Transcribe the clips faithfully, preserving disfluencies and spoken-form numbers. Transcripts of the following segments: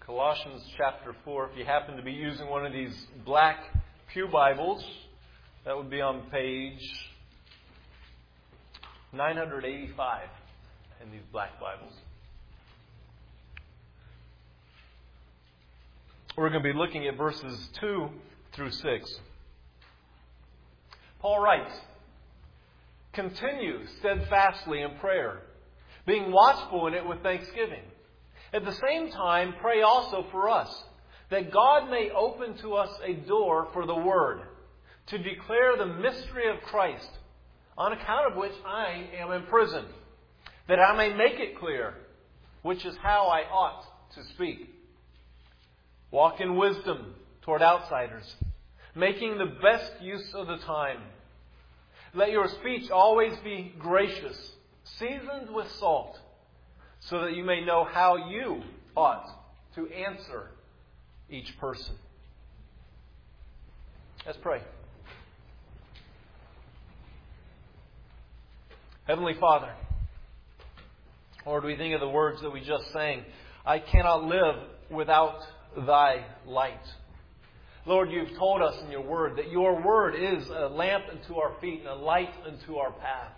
Colossians chapter four. If you happen to be using one of these black pew Bibles, that would be on page nine eighty-five in these black Bibles. We're going to be looking at verses two through six. Paul writes, "Continue steadfastly in prayer, being watchful in it with thanksgiving. At the same time, pray also for us, that God may open to us a door for the Word, to declare the mystery of Christ, on account of which I am in prison, that I may make it clear, which is how I ought to speak. Walk in wisdom toward outsiders, making the best use of the time. Let your speech always be gracious, seasoned with salt, so that you may know how you ought to answer each person." Let's pray. Heavenly Father, Lord, we think of the words that we just sang. I cannot live without Thy light. Lord, you've told us in your Word that your Word is a lamp unto our feet and a light unto our path.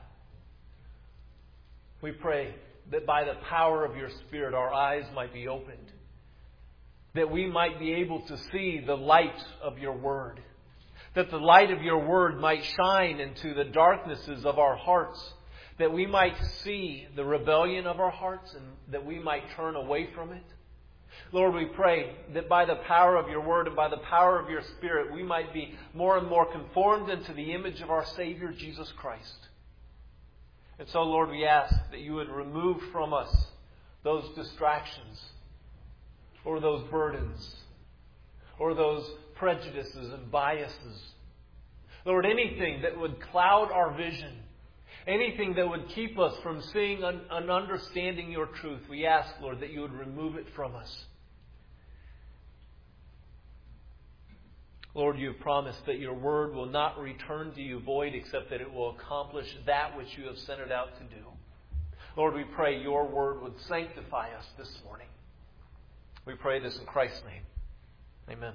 We pray that by the power of your Spirit our eyes might be opened, that we might be able to see the light of your Word, that the light of your Word might shine into the darknesses of our hearts, that we might see the rebellion of our hearts and that we might turn away from it. Lord, we pray that by the power of your Word and by the power of your Spirit, we might be more and more conformed into the image of our Savior, Jesus Christ. And so, Lord, we ask that you would remove from us those distractions or those burdens or those prejudices and biases. Lord, anything that would cloud our vision, anything that would keep us from seeing and understanding your truth, we ask, Lord, that you would remove it from us. Lord, you have promised that your word will not return to you void, except that it will accomplish that which you have sent it out to do. Lord, we pray your word would sanctify us this morning. We pray this in Christ's name. Amen.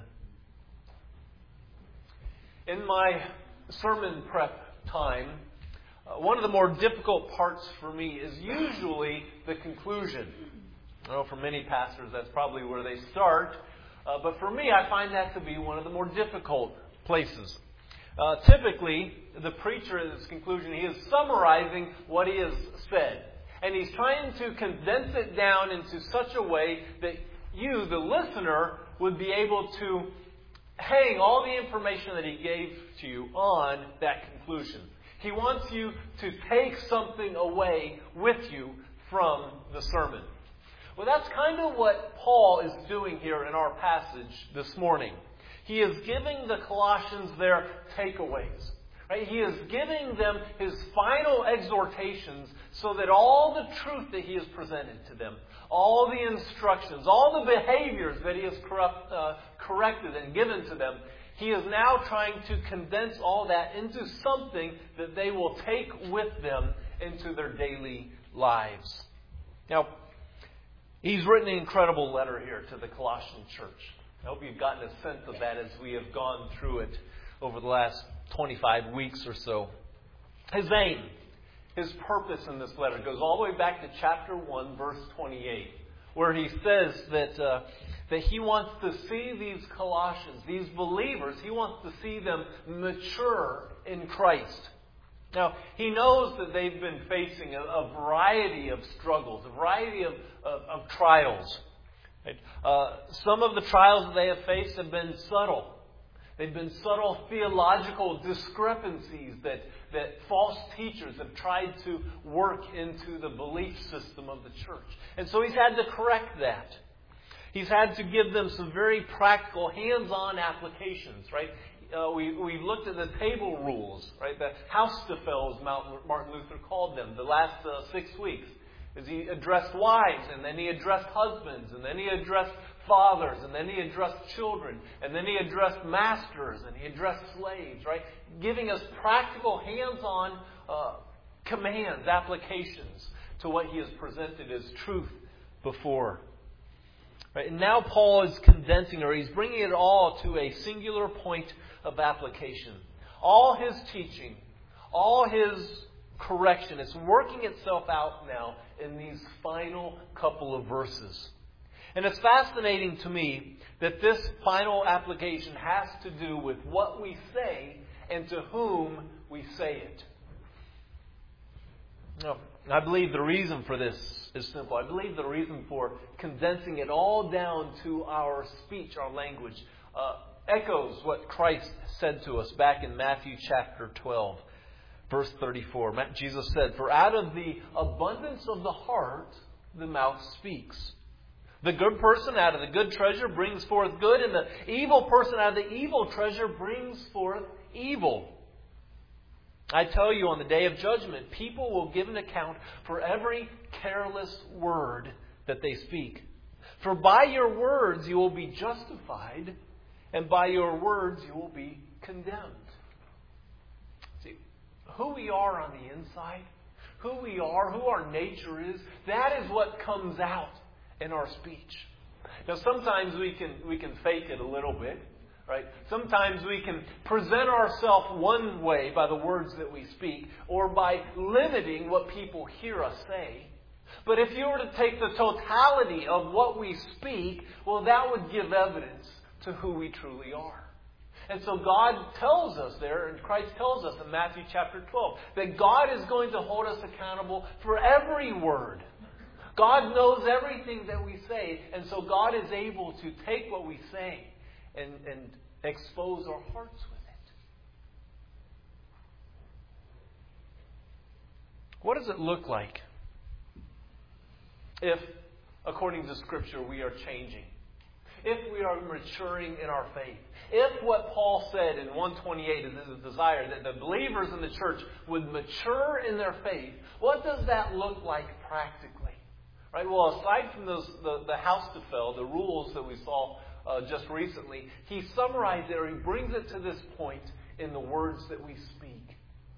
In my sermon prep time, uh, one of the more difficult parts for me is usually the conclusion. I know for many pastors that's probably where they start. Uh, but for me, I find that to be one of the more difficult places. Uh, typically, the preacher at his conclusion, he is summarizing what he has said. And he's trying to condense it down into such a way that you, the listener, would be able to hang all the information that he gave to you on that conclusion. He wants you to take something away with you from the sermon. Well, that's kind of what Paul is doing here in our passage this morning. He is giving the Colossians their takeaways. Right? He is giving them his final exhortations so that all the truth that he has presented to them, all the instructions, all the behaviors that he has corrupt, uh, corrected and given to them, he is now trying to condense all that into something that they will take with them into their daily lives. Now, he's written an incredible letter here to the Colossian church. I hope you've gotten a sense of that as we have gone through it over the last twenty-five weeks or so. His aim, his purpose in this letter goes all the way back to chapter one, verse twenty-eight, where he says that, uh, that he wants to see these Colossians, these believers, he wants to see them mature in Christ. Now, he knows that they've been facing a, a variety of struggles, a variety of, of, of trials. Right? Uh, some of the trials that they have faced have been subtle. They've been subtle theological discrepancies that, that false teachers have tried to work into the belief system of the church. And so he's had to correct that. He's had to give them some very practical, hands-on applications, right? Uh, we, we looked at the table rules, right? The Haustafel, as Martin Luther called them, the last uh, six weeks. As he addressed wives, and then he addressed husbands, and then he addressed fathers, and then he addressed children, and then he addressed masters, and he addressed slaves, right? Giving us practical, hands-on uh, commands, applications to what he has presented as truth before. Right? And now Paul is condensing, or he's bringing it all to a singular point of application. All his teaching, all his correction, it's working itself out now in these final couple of verses. And it's fascinating to me that this final application has to do with what we say and to whom we say it. Now, I believe the reason for this is simple. I believe the reason for condensing it all down to our speech, our language, uh, echoes what Christ said to us back in Matthew chapter twelve, verse thirty-four. Jesus said, "For out of the abundance of the heart, the mouth speaks. The good person out of the good treasure brings forth good, and the evil person out of the evil treasure brings forth evil. I tell you, on the day of judgment, people will give an account for every careless word that they speak. For by your words you will be justified, and by your words you will be condemned." See, who we are on the inside, who we are, who our nature is, that is what comes out in our speech. Now, sometimes we can we can fake it a little bit. Right? Sometimes we can present ourselves one way by the words that we speak, or by limiting what people hear us say. But if you were to take the totality of what we speak, well, that would give evidence to who we truly are. And so God tells us there, and Christ tells us in Matthew chapter twelve, that God is going to hold us accountable for every word. God knows everything that we say, and so God is able to take what we say And, and expose our hearts with it. What does it look like if, according to Scripture, we are changing? If we are maturing in our faith? If what Paul said in one twenty-eight is his desire, that the believers in the church would mature in their faith, what does that look like practically? Right? Well, aside from those, the, the house to fill, the rules that we saw Uh, just recently, he summarized it, or he brings it to this point in the words that we speak.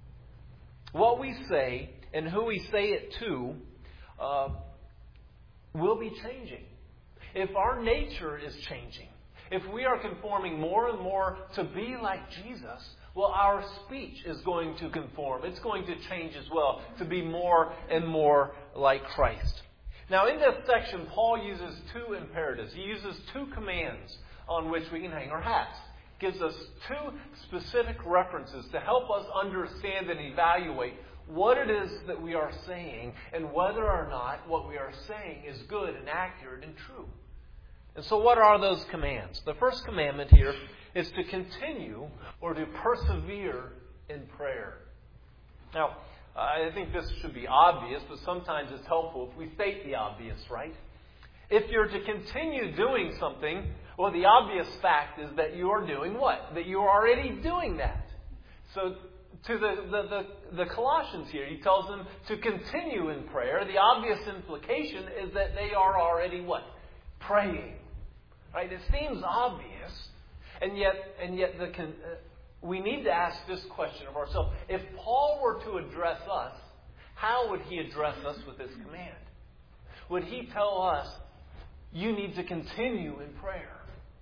What we say and who we say it to uh, will be changing. If our nature is changing, if we are conforming more and more to be like Jesus, well, our speech is going to conform. It's going to change as well to be more and more like Christ. Now, in this section, Paul uses two imperatives. He uses two commands on which we can hang our hats. He gives us two specific references to help us understand and evaluate what it is that we are saying and whether or not what we are saying is good and accurate and true. And so what are those commands? The first commandment here is to continue or to persevere in prayer. Now, I think this should be obvious, but sometimes it's helpful if we state the obvious, right? If you're to continue doing something, well, the obvious fact is that you are doing what? That you are already doing that. So to the, the, the, the Colossians here, he tells them to continue in prayer. The obvious implication is that they are already what? Praying. Right? It seems obvious, and yet, and yet the... Con- we need to ask this question of ourselves. If Paul were to address us, how would he address us with this command? Would he tell us, you need to continue in prayer?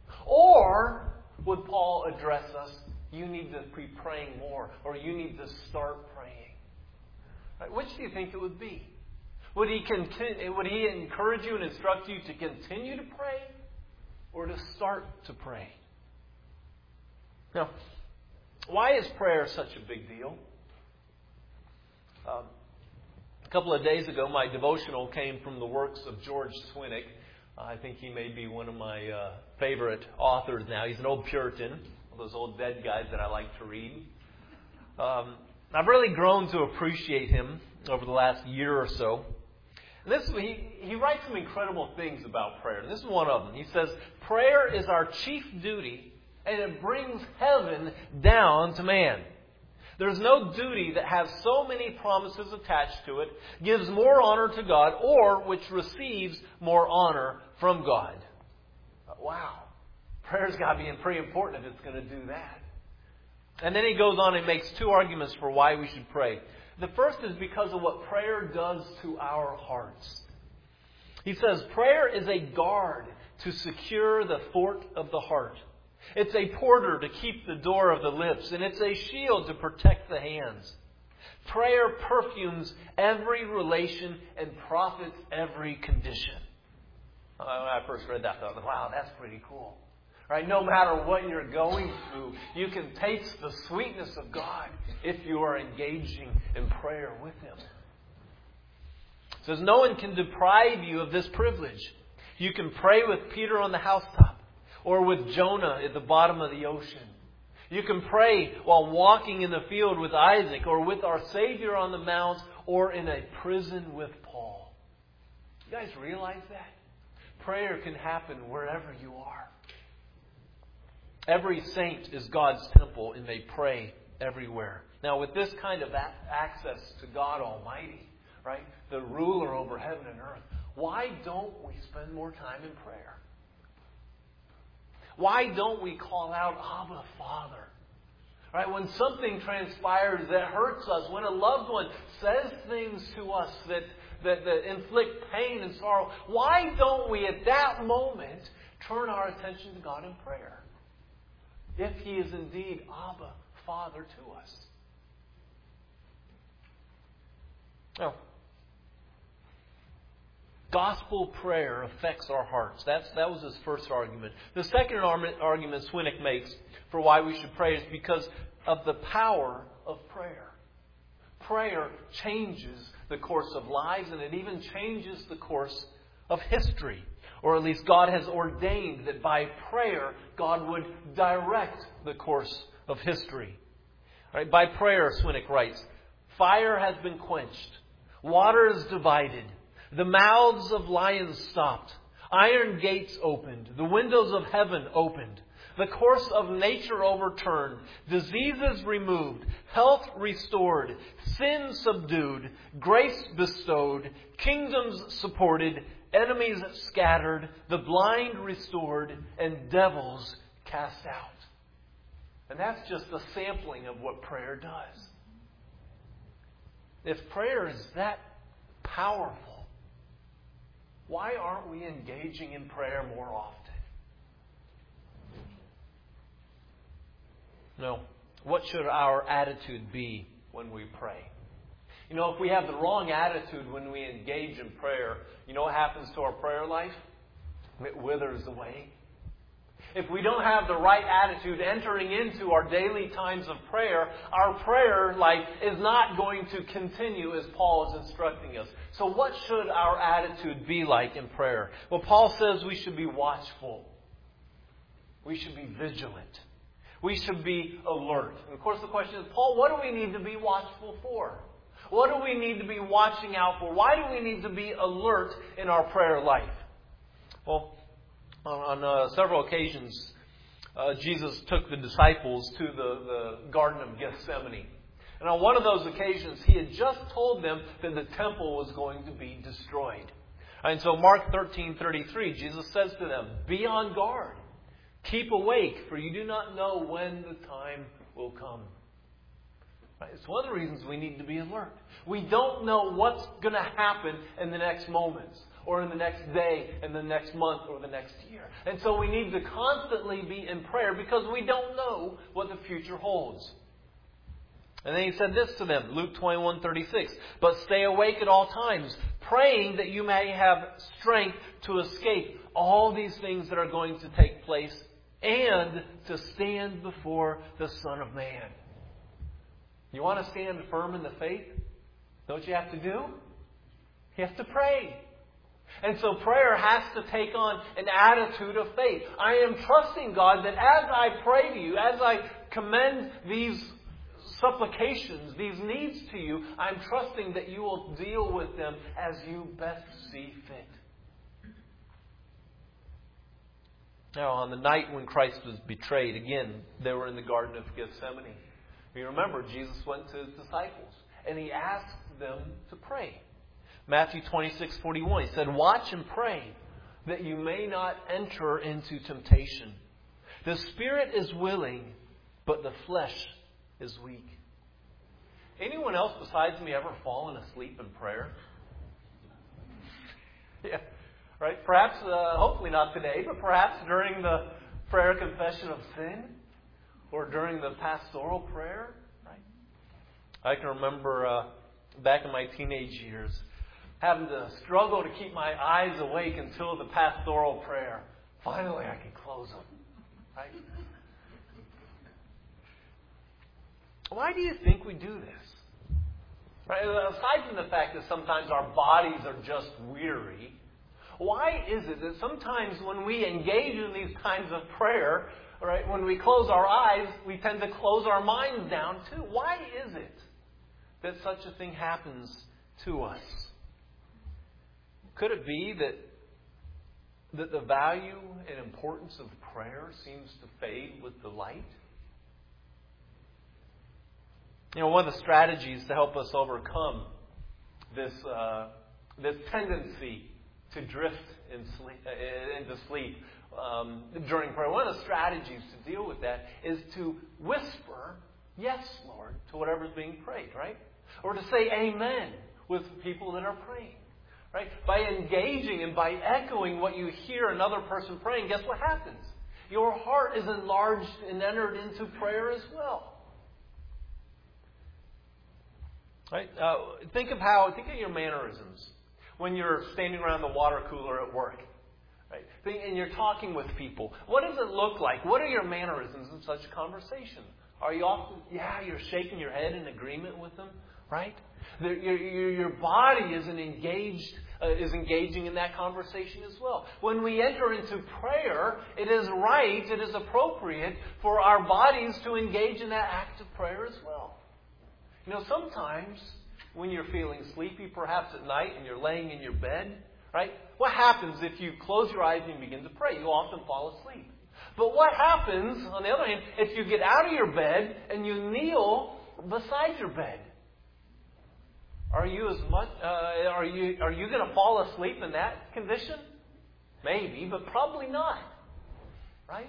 Or would Paul address us, you need to be praying more, or you need to start praying? Right? Which do you think it would be? Would he continue, would he encourage you and instruct you to continue to pray, or to start to pray? Now, why is prayer such a big deal? Um, a couple of days ago, my devotional came from the works of George Swinnock. Uh, I think he may be one of my uh, favorite authors now. He's an old Puritan, one of those old dead guys that I like to read. Um, I've really grown to appreciate him over the last year or so. And this he, he writes some incredible things about prayer. And this is one of them. He says, prayer is our chief duty, and it brings heaven down to man. There's no duty that has so many promises attached to it, gives more honor to God, or which receives more honor from God. Wow. Prayer's got to be pretty important if it's going to do that. And then he goes on and makes two arguments for why we should pray. The first is because of what prayer does to our hearts. He says prayer is a guard to secure the fort of the heart. It's a porter to keep the door of the lips, and it's a shield to protect the hands. Prayer perfumes every relation and profits every condition. When I first read that, I thought, wow, that's pretty cool. Right? No matter what you're going through, you can taste the sweetness of God if you are engaging in prayer with Him. It says, no one can deprive you of this privilege. You can pray with Peter on the housetop or with Jonah at the bottom of the ocean. You can pray while walking in the field with Isaac or with our Savior on the mount or in a prison with Paul. You guys realize that? Prayer can happen wherever you are. Every saint is God's temple and they pray everywhere. Now, with this kind of access to God Almighty, right, the ruler over heaven and earth, why don't we spend more time in prayer? Why don't we call out, Abba, Father? Right? When something transpires that hurts us, when a loved one says things to us that, that, that inflict pain and sorrow, why don't we at that moment turn our attention to God in prayer? If He is indeed Abba, Father to us. Now, gospel prayer affects our hearts. That's, that was his first argument. The second argument Swinnock makes for why we should pray is because of the power of prayer. Prayer changes the course of lives, and it even changes the course of history. Or at least God has ordained that by prayer, God would direct the course of history. Right? By prayer, Swinnock writes, fire has been quenched. Water is divided. The mouths of lions stopped. Iron gates opened. The windows of heaven opened. The course of nature overturned. Diseases removed. Health restored. Sin subdued. Grace bestowed. Kingdoms supported. Enemies scattered. The blind restored. And devils cast out. And that's just a sampling of what prayer does. If prayer is that powerful, why aren't we engaging in prayer more often? No. What should our attitude be when we pray? You know, if we have the wrong attitude when we engage in prayer, you know what happens to our prayer life? It withers away. If we don't have the right attitude entering into our daily times of prayer, our prayer life is not going to continue as Paul is instructing us. So what should our attitude be like in prayer? Well, Paul says we should be watchful. We should be vigilant. We should be alert. And of course the question is, Paul, what do we need to be watchful for? What do we need to be watching out for? Why do we need to be alert in our prayer life? Well, on uh, several occasions, uh, Jesus took the disciples to the, the Garden of Gethsemane. And on one of those occasions, He had just told them that the temple was going to be destroyed. And so Mark thirteen thirty-three, Jesus says to them, be on guard. Keep awake, for you do not know when the time will come. Right? It's one of the reasons we need to be alert. We don't know what's going to happen in the next moments, or in the next day, in the next month, or the next year. And so we need to constantly be in prayer because we don't know what the future holds. And then He said this to them, Luke twenty-one thirty-six, but stay awake at all times, praying that you may have strength to escape all these things that are going to take place and to stand before the Son of Man. You want to stand firm in the faith? Know what you have to do? You have to pray. And so prayer has to take on an attitude of faith. I am trusting God that as I pray to you, as I commend these supplications, these needs to you, I'm trusting that you will deal with them as you best see fit. Now, on the night when Christ was betrayed, again, they were in the Garden of Gethsemane. You remember, Jesus went to His disciples and He asked them to pray. Matthew twenty-six forty-one, He said, watch and pray that you may not enter into temptation. The spirit is willing, but the flesh is weak. Anyone else besides me ever fallen asleep in prayer? Yeah. Right? Perhaps, uh, hopefully not today, but perhaps during the prayer confession of sin or during the pastoral prayer. Right? I can remember uh, back in my teenage years having to struggle to keep my eyes awake until the pastoral prayer. Finally, I can close them. Right? Why do you think we do this? Right? Aside from the fact that sometimes our bodies are just weary, why is it that sometimes when we engage in these kinds of prayer, right, when we close our eyes, we tend to close our minds down too? Why is it that such a thing happens to us? Could it be that that the value and importance of prayer seems to fade with the light? You know, one of the strategies to help us overcome this uh, this tendency to drift in sleep, uh, into sleep um, during prayer, one of the strategies to deal with that is to whisper, "Yes, Lord," to whatever's being prayed, right? Or to say "Amen" with people that are praying. Right? By engaging and by echoing what you hear another person praying, guess what happens? Your heart is enlarged and entered into prayer as well. Right? Uh, think of how, think of your mannerisms when you're standing around the water cooler at work. Right? Think, and you're talking with people. What does it look like? What are your mannerisms in such a conversation? Are you often, yeah, you're shaking your head in agreement with them, right? The, your, your, your body is an engaged, uh, is engaging in that conversation as well. When we enter into prayer, it is right, it is appropriate for our bodies to engage in that act of prayer as well. You know, sometimes when you're feeling sleepy, perhaps at night, and you're laying in your bed, right? What happens if you close your eyes and you begin to pray? You often fall asleep. But what happens, on the other hand, if you get out of your bed and you kneel beside your bed? Are you as much? Uh, are you are you going to fall asleep in that condition? Maybe, but probably not. Right?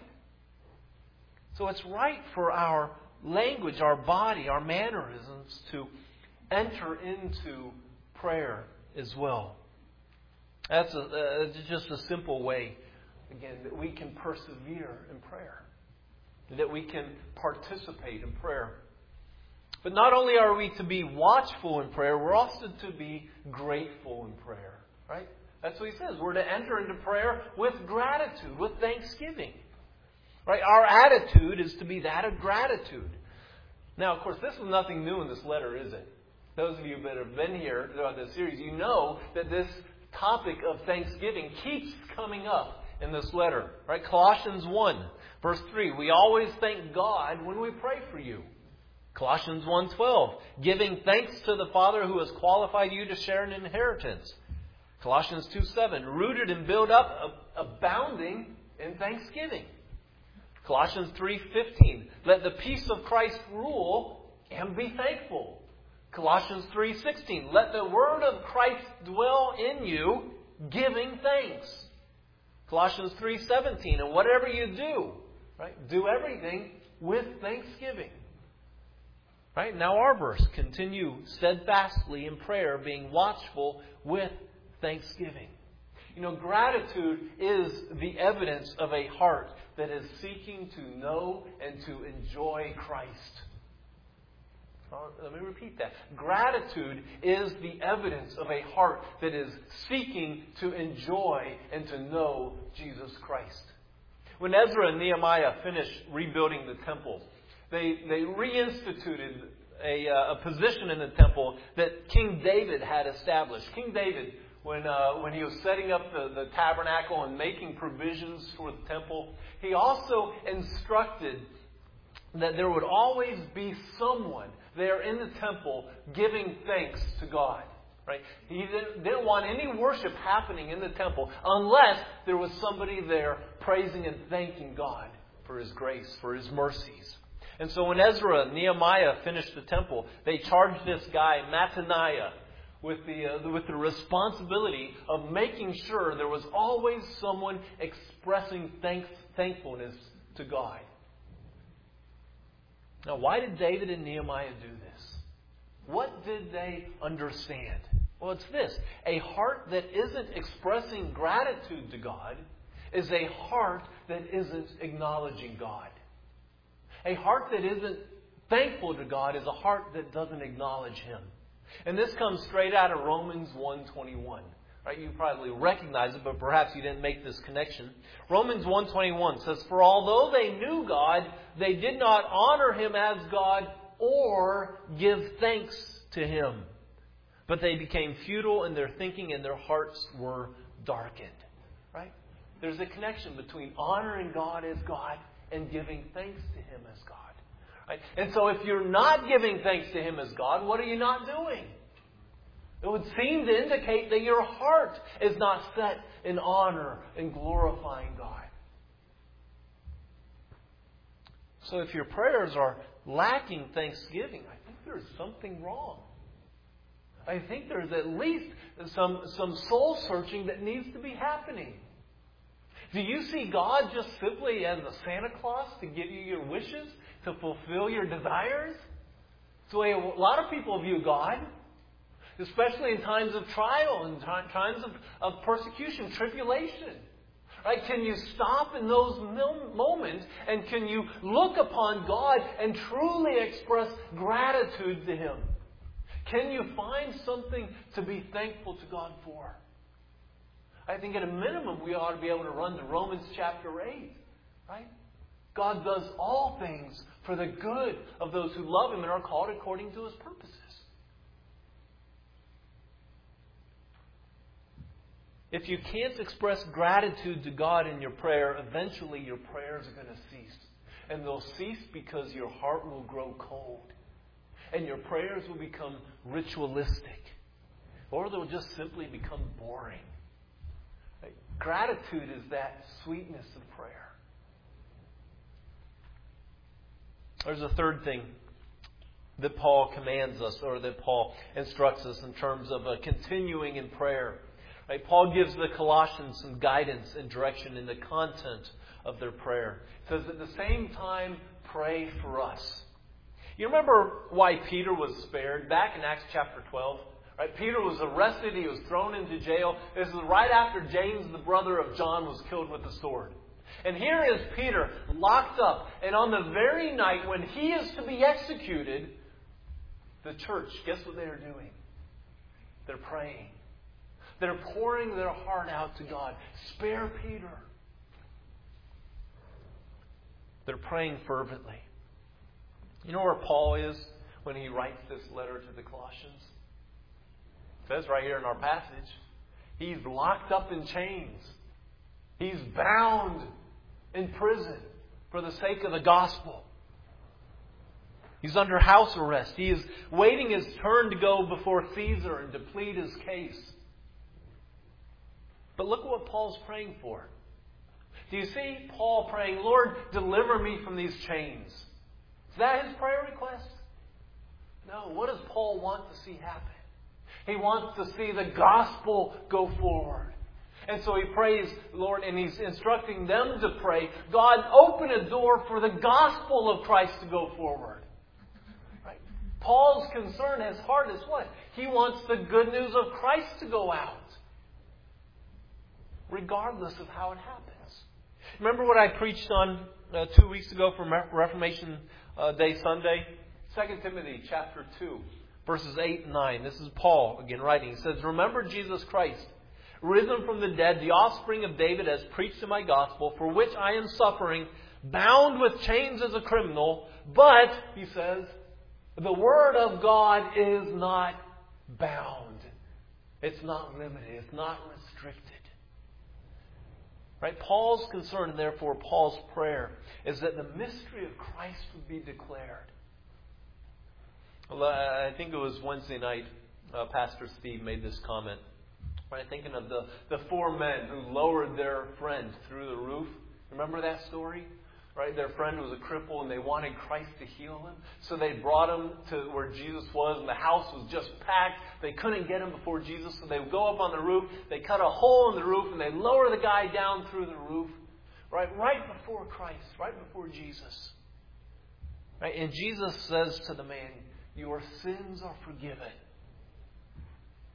So it's right for our language, our body, our mannerisms to enter into prayer as well. That's a, uh, just a simple way, again, that we can persevere in prayer, that we can participate in prayer. But not only are we to be watchful in prayer, we're also to be grateful in prayer. Right? That's what he says. We're to enter into prayer with gratitude, with thanksgiving. Right? Our attitude is to be that of gratitude. Now, of course, this is nothing new in this letter, is it? Those of you that have been here throughout this series, you know that this topic of thanksgiving keeps coming up in this letter. Right? Colossians one, verse three. We always thank God when we pray for you. Colossians one twelve, giving thanks to the Father who has qualified you to share an inheritance. Colossians two seven, rooted and built up, abounding in thanksgiving. Colossians three fifteen, let the peace of Christ rule and be thankful. Colossians three sixteen, let the word of Christ dwell in you, giving thanks. Colossians three seventeen, and whatever you do, right, do everything with thanksgiving. Right? Now our verse, continue steadfastly in prayer, being watchful with thanksgiving. You know, gratitude is the evidence of a heart that is seeking to know and to enjoy Christ. Let me repeat that. Gratitude is the evidence of a heart that is seeking to enjoy and to know Jesus Christ. When Ezra and Nehemiah finished rebuilding the temple, They they reinstituted a, uh, a position in the temple that King David had established. King David, when uh, when he was setting up the, the tabernacle and making provisions for the temple, he also instructed that there would always be someone there in the temple giving thanks to God. Right? He didn't, didn't want any worship happening in the temple unless there was somebody there praising and thanking God for His grace, for His mercies. And so when Ezra and Nehemiah finished the temple, they charged this guy, Mattaniah, with the, uh, with the responsibility of making sure there was always someone expressing thanks, thankfulness to God. Now, why did David and Nehemiah do this? What did they understand? Well, it's this. A heart that isn't expressing gratitude to God is a heart that isn't acknowledging God. A heart that isn't thankful to God is a heart that doesn't acknowledge Him. And this comes straight out of Romans one twenty-one. Right? You probably recognize it, but perhaps you didn't make this connection. Romans one twenty-one says, "For although they knew God, they did not honor Him as God or give thanks to Him. But they became futile in their thinking and their hearts were darkened." Right? There's a connection between honoring God as God and giving thanks to Him as God. Right? And so if you're not giving thanks to Him as God, what are you not doing? It would seem to indicate that your heart is not set in honor and glorifying God. So if your prayers are lacking thanksgiving, I think there's something wrong. I think there's at least some, some soul searching that needs to be happening. Do you see God just simply as a Santa Claus to give you your wishes, to fulfill your desires? It's the way a lot of people view God, especially in times of trial and times of, of persecution, tribulation. Right? Can you stop in those moments and can you look upon God and truly express gratitude to Him? Can you find something to be thankful to God for? I think at a minimum we ought to be able to run to Romans chapter eight. Right? God does all things for the good of those who love Him and are called according to His purposes. If you can't express gratitude to God in your prayer, eventually your prayers are going to cease. And they'll cease because your heart will grow cold. And your prayers will become ritualistic. Or they'll just simply become boring. Right? Gratitude is that sweetness of prayer. There's a third thing that Paul commands us, or that Paul instructs us in terms of uh, continuing in prayer. Right? Paul gives the Colossians some guidance and direction in the content of their prayer. He says, at the same time, pray for us. You remember why Peter was spared? Back in Acts chapter twelve, right? Peter was arrested. He was thrown into jail. This is right after James, the brother of John, was killed with the sword. And here is Peter locked up. And on the very night when he is to be executed, the church, guess what they are doing? They're praying. They're pouring their heart out to God. Spare Peter. They're praying fervently. You know where Paul is when he writes this letter to the Colossians? It says right here in our passage, he's locked up in chains. He's bound in prison for the sake of the gospel. He's under house arrest. He is waiting his turn to go before Caesar and to plead his case. But look what Paul's praying for. Do you see Paul praying, Lord, deliver me from these chains? Is that his prayer request? No. What does Paul want to see happen? He wants to see the gospel go forward. And so he prays, Lord, and he's instructing them to pray, God, open a door for the gospel of Christ to go forward. Right? Paul's concern, his heart is what? He wants the good news of Christ to go out, regardless of how it happens. Remember what I preached on uh, two weeks ago from Reformation uh, Day Sunday? Second Timothy chapter two, verses eight and nine. This is Paul again writing. He says, remember Jesus Christ, risen from the dead, the offspring of David, has preached in my gospel, for which I am suffering, bound with chains as a criminal. But, he says, the word of God is not bound. It's not limited. It's not restricted. Right? Paul's concern, and therefore Paul's prayer, is that the mystery of Christ would be declared. Well, I think it was Wednesday night, uh, Pastor Steve made this comment. Right? Thinking of the, the four men who lowered their friend through the roof. Remember that story? Right? Their friend was a cripple and they wanted Christ to heal him. So they brought him to where Jesus was, and the house was just packed. They couldn't get him before Jesus, so they would go up on the roof. They cut a hole in the roof and they lower the guy down through the roof. Right? Right before Christ. Right before Jesus. Right? And Jesus says to the man, your sins are forgiven.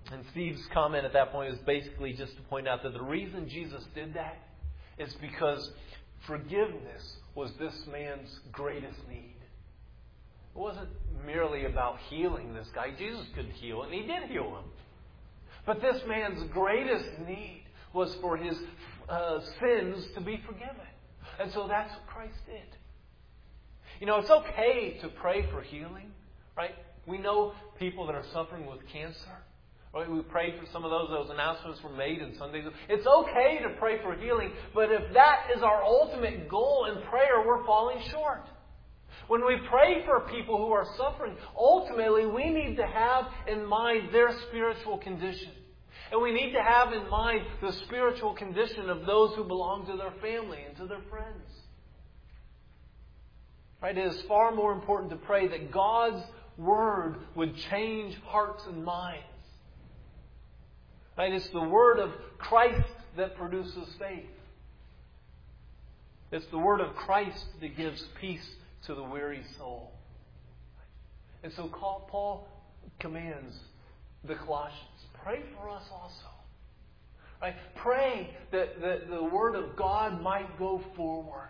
And Steve's comment at that point is basically just to point out that the reason Jesus did that is because forgiveness was this man's greatest need. It wasn't merely about healing this guy. Jesus could heal, and He did heal him. But this man's greatest need was for his uh, sins to be forgiven. And so that's what Christ did. You know, it's okay to pray for healing, right? We know people that are suffering with cancer. Right? We prayed for some of those. Those announcements were made in Sundays. It's okay to pray for healing, but if that is our ultimate goal in prayer, we're falling short. When we pray for people who are suffering, ultimately we need to have in mind their spiritual condition. And we need to have in mind the spiritual condition of those who belong to their family and to their friends. Right? It is far more important to pray that God's Word would change hearts and minds. Right? It's the Word of Christ that produces faith. It's the Word of Christ that gives peace to the weary soul. And so Paul commands the Colossians, pray for us also. Right? Pray that, that the Word of God might go forward.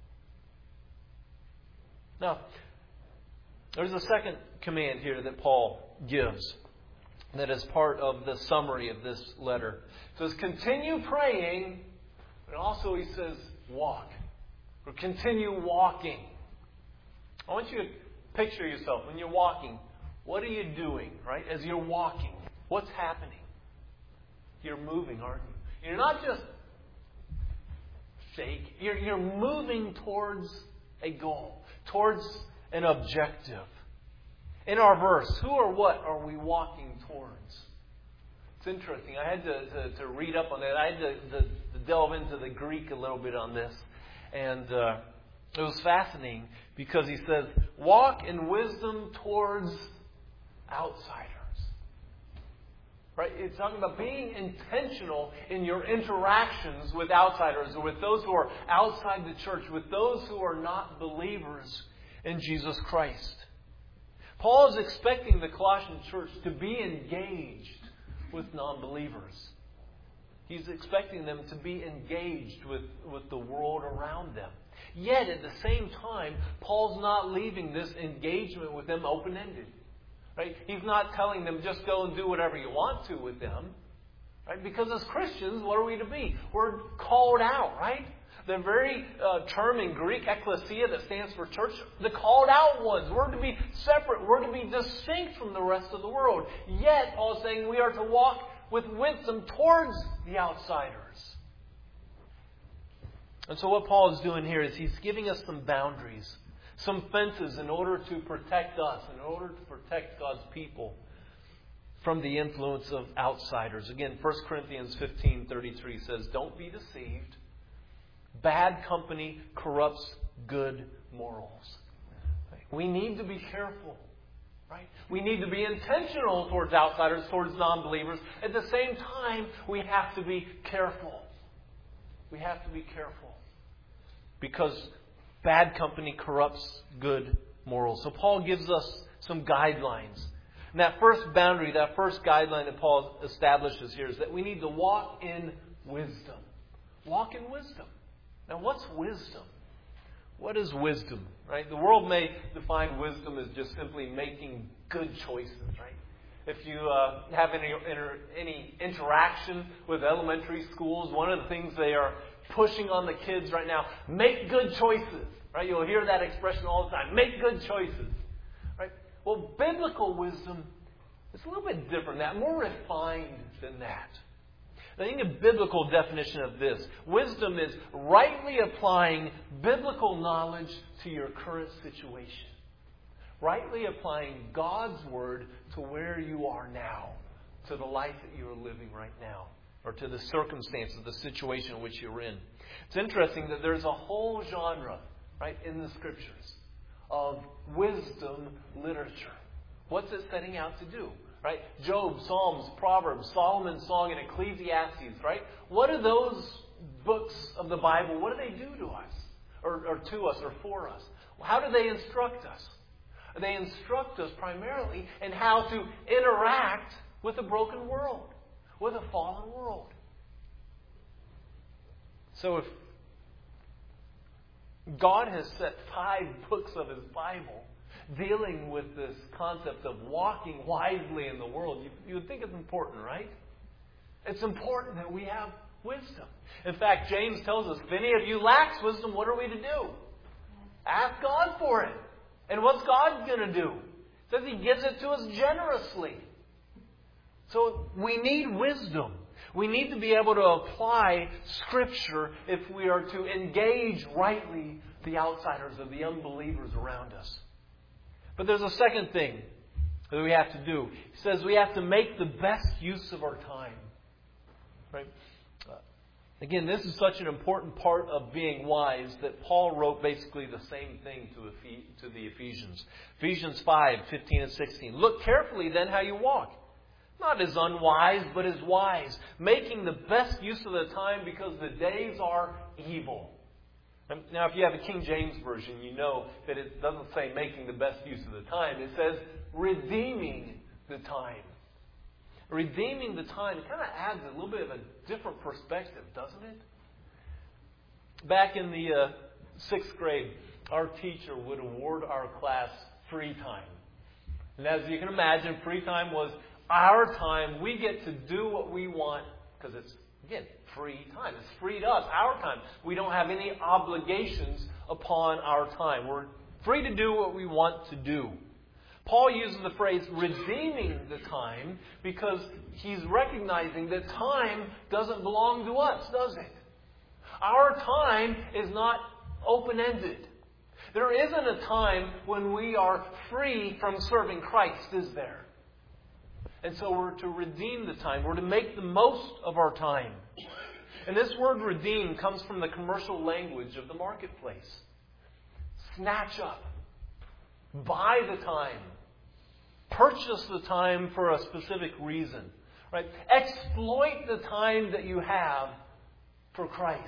Now, there's a second command here that Paul gives that is part of the summary of this letter. It says, continue praying, but also he says, walk. Or continue walking. I want you to picture yourself when you're walking. What are you doing, right? As you're walking, what's happening? You're moving, aren't you? You're not just shake. You're, you're moving towards a goal, towards an objective. In our verse, who or what are we walking towards? It's interesting. I had to, to, to read up on that. I had to, to, to delve into the Greek a little bit on this. And uh, it was fascinating because he says, walk in wisdom towards outsiders. Right? It's talking about being intentional in your interactions with outsiders or with those who are outside the church, with those who are not believers in Jesus Christ. Paul is expecting the Colossian church to be engaged with non-believers. He's expecting them to be engaged with, with the world around them. Yet, at the same time, Paul's not leaving this engagement with them open-ended. Right? He's not telling them just go and do whatever you want to with them. Right? Because as Christians, what are we to be? We're called out, right? The very uh, term in Greek, ekklesia, that stands for church, the called out ones. We're to be separate. We're to be distinct from the rest of the world. Yet, Paul is saying we are to walk with wisdom towards the outsiders. And so what Paul is doing here is he's giving us some boundaries, some fences in order to protect us, in order to protect God's people from the influence of outsiders. Again, First Corinthians fifteen thirty-three says, don't be deceived. Bad company corrupts good morals. We need to be careful. Right? We need to be intentional towards outsiders, towards non-believers. At the same time, we have to be careful. We have to be careful. Because bad company corrupts good morals. So Paul gives us some guidelines. And that first boundary, that first guideline that Paul establishes here is that we need to walk in wisdom. Walk in wisdom. Now, what's wisdom? What is wisdom? Right? The world may define wisdom as just simply making good choices. Right? If you uh, have any inter, any interaction with elementary schools, one of the things they are pushing on the kids right now: make good choices. Right? You'll hear that expression all the time: make good choices. Right? Well, biblical wisdom is a little bit different than that, more refined than that. I think a biblical definition of this: wisdom is rightly applying biblical knowledge to your current situation. Rightly applying God's Word to where you are now, to the life that you are living right now, or to the circumstances, the situation in which you're in. It's interesting that there's a whole genre, right, in the Scriptures of wisdom literature. What's it setting out to do? Right? Job, Psalms, Proverbs, Solomon's Song, and Ecclesiastes, right? What are those books of the Bible, what do they do to us? Or, or to us, or for us? How do they instruct us? They instruct us primarily in how to interact with a broken world, with a fallen world. So if God has set five books of His Bible dealing with this concept of walking wisely in the world, you, you would think it's important, right? It's important that we have wisdom. In fact, James tells us, if any of you lacks wisdom, what are we to do? Ask God for it. And what's God going to do? It says He gives it to us generously. So we need wisdom. We need to be able to apply Scripture if we are to engage rightly the outsiders or the unbelievers around us. But there's a second thing that we have to do. He says we have to make the best use of our time. Right? Uh, again, this is such an important part of being wise that Paul wrote basically the same thing to, Ephes- to the Ephesians. Ephesians five, fifteen and sixteen. Look carefully then how you walk. Not as unwise, but as wise. Making the best use of the time because the days are evil. Now, if you have a King James Version, you know that it doesn't say making the best use of the time. It says redeeming the time. Redeeming the time, it kind of adds a little bit of a different perspective, doesn't it? Back in the uh, sixth grade, our teacher would award our class free time. And as you can imagine, free time was our time. We get to do what we want because it's, again, free time. It's free to us, our time. We don't have any obligations upon our time. We're free to do what we want to do. Paul uses the phrase redeeming the time because he's recognizing that time doesn't belong to us, does it? Our time is not open-ended. There isn't a time when we are free from serving Christ, is there? And so we're to redeem the time. We're to make the most of our time. And this word redeem comes from the commercial language of the marketplace. Snatch up. Buy the time. Purchase the time for a specific reason. Right? Exploit the time that you have for Christ.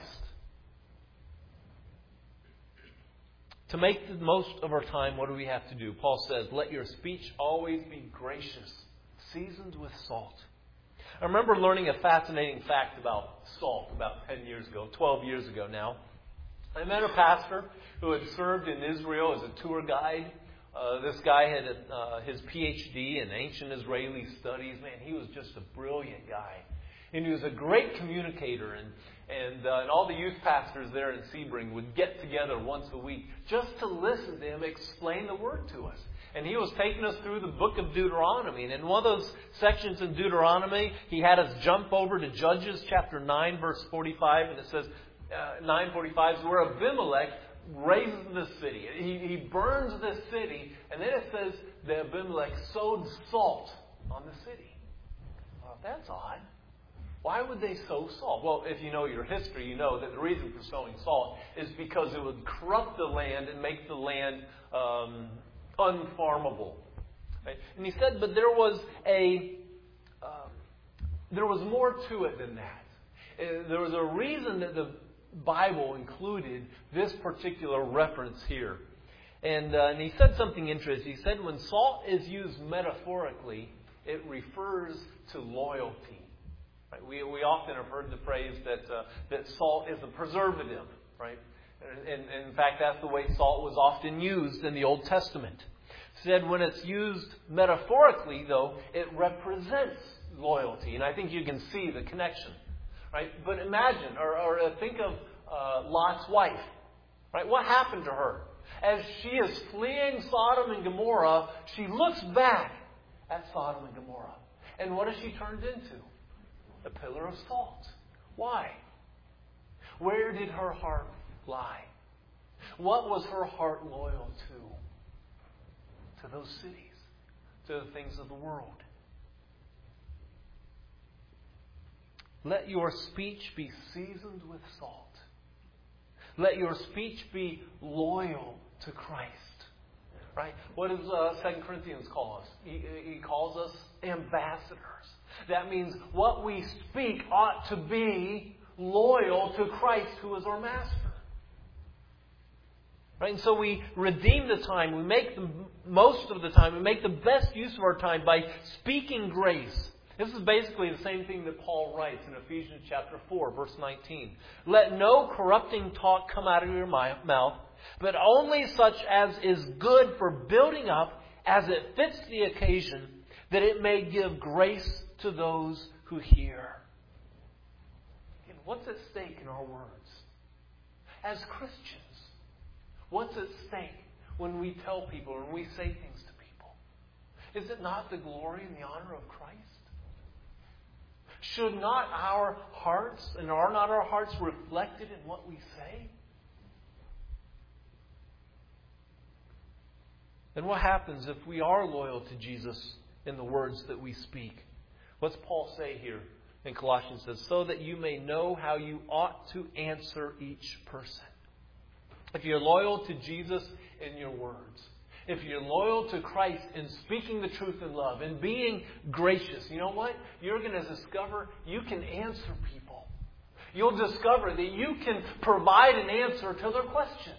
To make the most of our time, what do we have to do? Paul says, let your speech always be gracious, seasoned with salt. I remember learning a fascinating fact about salt about ten years ago, twelve years ago now. I met a pastor who had served in Israel as a tour guide. Uh, this guy had uh, his P H D in ancient Israeli studies. Man, he was just a brilliant guy. And he was a great communicator. And and, uh, and all the youth pastors there in Sebring would get together once a week just to listen to him explain the Word to us. And he was taking us through the book of Deuteronomy. And in one of those sections in Deuteronomy, he had us jump over to Judges chapter nine, verse forty-five. And it says, uh, nine forty-five is where Abimelech razes the city. He, he burns the city. And then it says that Abimelech sowed salt on the city. Well, that's odd. Why would they sow salt? Well, if you know your history, you know that the reason for sowing salt is because it would corrupt the land and make the land um, unfarmable. Right? And he said, but there was a uh, there was more to it than that. Uh, there was a reason that the Bible included this particular reference here. And, uh, and he said something interesting. He said when salt is used metaphorically, it refers to loyalty. Right? We we often have heard the phrase that uh, that salt is a preservative, right? And, and in fact, that's the way salt was often used in the Old Testament. It said when it's used metaphorically, though, it represents loyalty, and I think you can see the connection, right? But imagine, or, or think of uh, Lot's wife, right? What happened to her as she is fleeing Sodom and Gomorrah? She looks back at Sodom and Gomorrah, and what is she turned into? A pillar of salt. Why? Where did her heart lie? What was her heart loyal to? To those cities, to the things of the world. Let your speech be seasoned with salt. Let your speech be loyal to Christ. Right? What does uh, Second Corinthians call us? He, he calls us ambassadors. That means what we speak ought to be loyal to Christ, who is our master. Right? And so we redeem the time. We make the most of the time. We make the best use of our time by speaking grace, This is basically the same thing that Paul writes in Ephesians chapter four, verse nineteen. Let no corrupting talk come out of your mouth, but only such as is good for building up as it fits the occasion, that it may give grace to those who hear. And what's at stake in our words? As Christians, what's at stake when we tell people, when we say things to people? Is it not the glory and the honor of Christ? Should not our hearts, and are not our hearts reflected in what we say? And what happens if we are loyal to Jesus in the words that we speak? What's Paul say here in Colossians? It says, so that you may know how you ought to answer each person. If you're loyal to Jesus in your words, if you're loyal to Christ in speaking the truth in love and being gracious, you know what? You're going to discover you can answer people. You'll discover that you can provide an answer to their questions.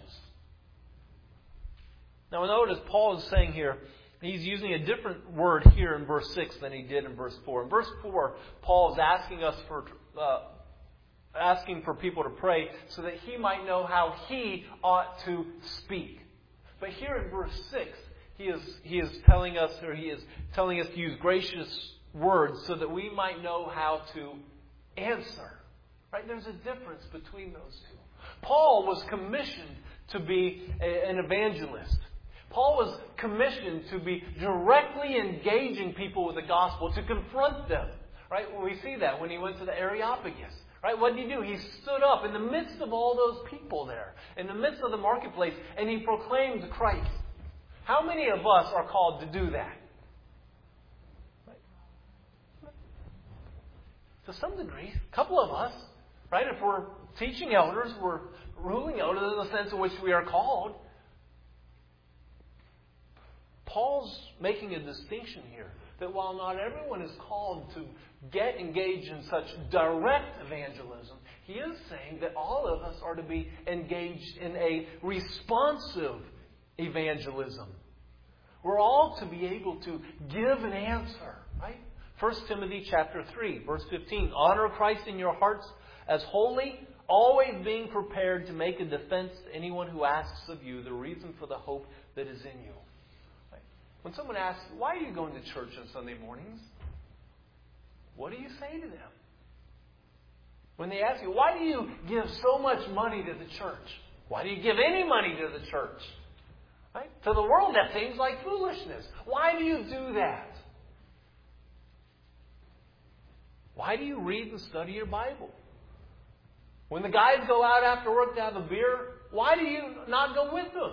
Now notice Paul is saying here, he's using a different word here in verse six than he did in verse four. In verse four, Paul is asking us for uh, asking for people to pray so that he might know how he ought to speak. But here in verse six, he is he is telling us, or he is telling us to use gracious words so that we might know how to answer. Right? There's a difference between those two. Paul was commissioned to be a, an evangelist. Paul was commissioned to be directly engaging people with the gospel, to confront them. Right? Well, we see that when he went to the Areopagus. Right? What did he do? He stood up in the midst of all those people there, in the midst of the marketplace, and he proclaimed Christ. How many of us are called to do that? Right? To some degree, a couple of us. Right? If we're teaching elders, we're ruling elders in the sense in which we are called. Paul's making a distinction here, that while not everyone is called to get engaged in such direct evangelism, he is saying that all of us are to be engaged in a responsive evangelism. We're all to be able to give an answer, right? First Timothy chapter three, verse fifteen. Honor Christ in your hearts as holy, always being prepared to make a defense to anyone who asks of you the reason for the hope that is in you. Right? When someone asks, why are you going to church on Sunday mornings? What do you say to them? When they ask you, why do you give so much money to the church? Why do you give any money to the church? Right? To the world, that seems like foolishness. Why do you do that? Why do you read and study your Bible? When the guys go out after work to have a beer, why do you not go with them?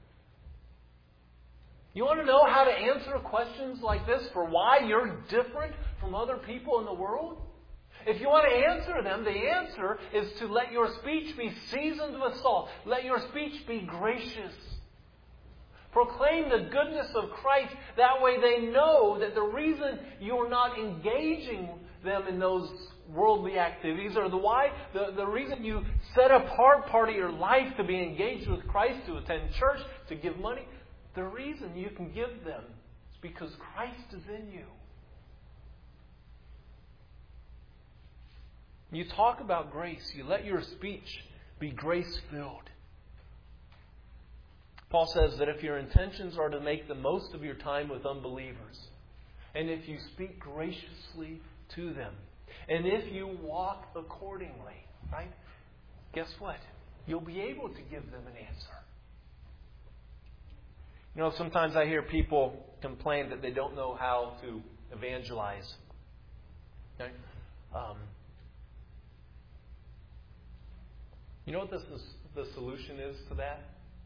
You want to know how to answer questions like this for why you're different from other people in the world? If you want to answer them, the answer is to let your speech be seasoned with salt. Let your speech be gracious. Proclaim the goodness of Christ. That way they know that the reason you're not engaging them in those worldly activities, or the why, the, the reason you set apart part of your life to be engaged with Christ, to attend church, to give money, the reason you can give them is because Christ is in you. You talk about grace. You let your speech be grace-filled. Paul says that if your intentions are to make the most of your time with unbelievers, and if you speak graciously to them, and if you walk accordingly, right? Guess what? You'll be able to give them an answer. You know, sometimes I hear people complain that they don't know how to evangelize. Okay? Um, you know what this is, the solution is to that?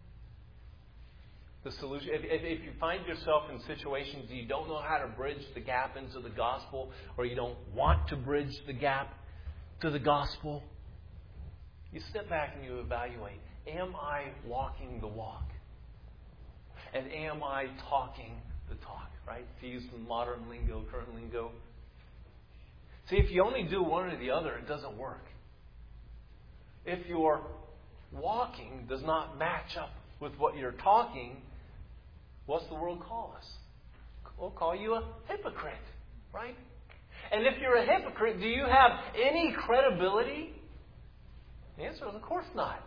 The solution, if, if, if you find yourself in situations you don't know how to bridge the gap into the gospel, or you don't want to bridge the gap to the gospel, you step back and you evaluate, am I walking the walk? And am I talking the talk, right? To use the modern lingo, current lingo. See, if you only do one or the other, it doesn't work. If your walking does not match up with what you're talking, what's the world call us? We'll call you a hypocrite, right? And if you're a hypocrite, do you have any credibility? The answer is, of course not.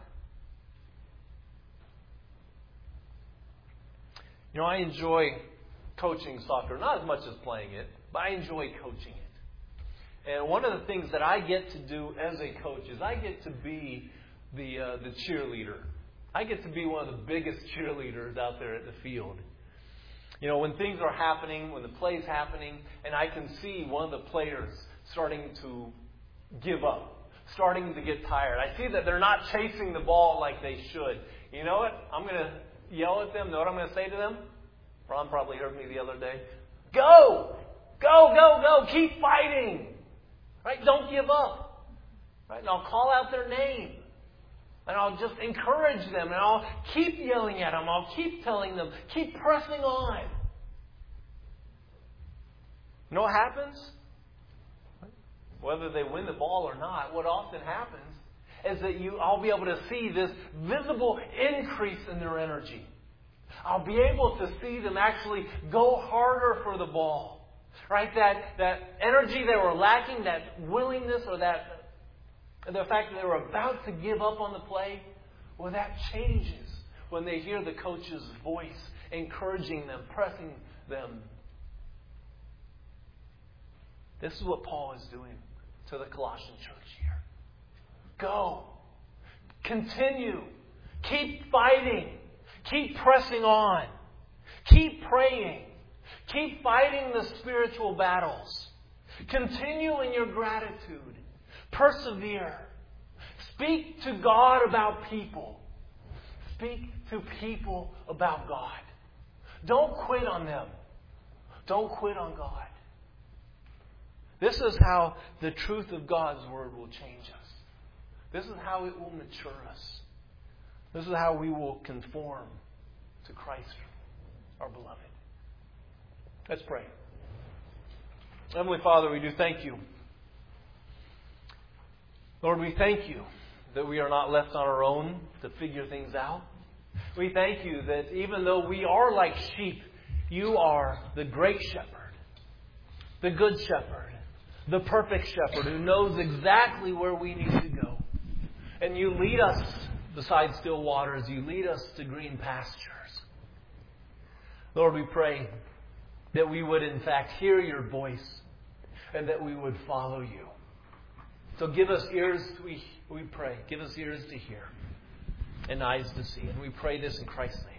You know, I enjoy coaching soccer, not as much as playing it, but I enjoy coaching it. And one of the things that I get to do as a coach is I get to be the uh, the cheerleader. I get to be one of the biggest cheerleaders out there at the field. You know, when things are happening, when the play's happening, and I can see one of the players starting to give up, starting to get tired. I see that they're not chasing the ball like they should. You know what? I'm going to yell at them. Know what I'm going to say to them? Ron probably heard me the other day. Go! Go, go, go! Keep fighting! Right? Don't give up. Right? And I'll call out their name. And I'll just encourage them. And I'll keep yelling at them. I'll keep telling them. Keep pressing on. You know what happens? Whether they win the ball or not, what often happens is that you, I'll be able to see this visible increase in their energy. I'll be able to see them actually go harder for the ball. Right? That, that energy they were lacking, that willingness or that the fact that they were about to give up on the play, well, that changes when they hear the coach's voice encouraging them, pressing them. This is what Paul is doing to the Colossian church here. Go. Continue. Keep fighting. Keep pressing on. Keep praying. Keep fighting the spiritual battles. Continue in your gratitude. Persevere. Speak to God about people. Speak to people about God. Don't quit on them. Don't quit on God. This is how the truth of God's Word will change us. This is how it will mature us. This is how we will conform to Christ, our beloved. Let's pray. Heavenly Father, we do thank You. Lord, we thank You that we are not left on our own to figure things out. We thank You that even though we are like sheep, You are the great shepherd, the good shepherd, the perfect shepherd who knows exactly where we need to go. And You lead us beside still waters. You lead us to green pastures. Lord, we pray that we would in fact hear Your voice and that we would follow You. So give us ears, we, we pray. Give us ears to hear and eyes to see. And we pray this in Christ's name.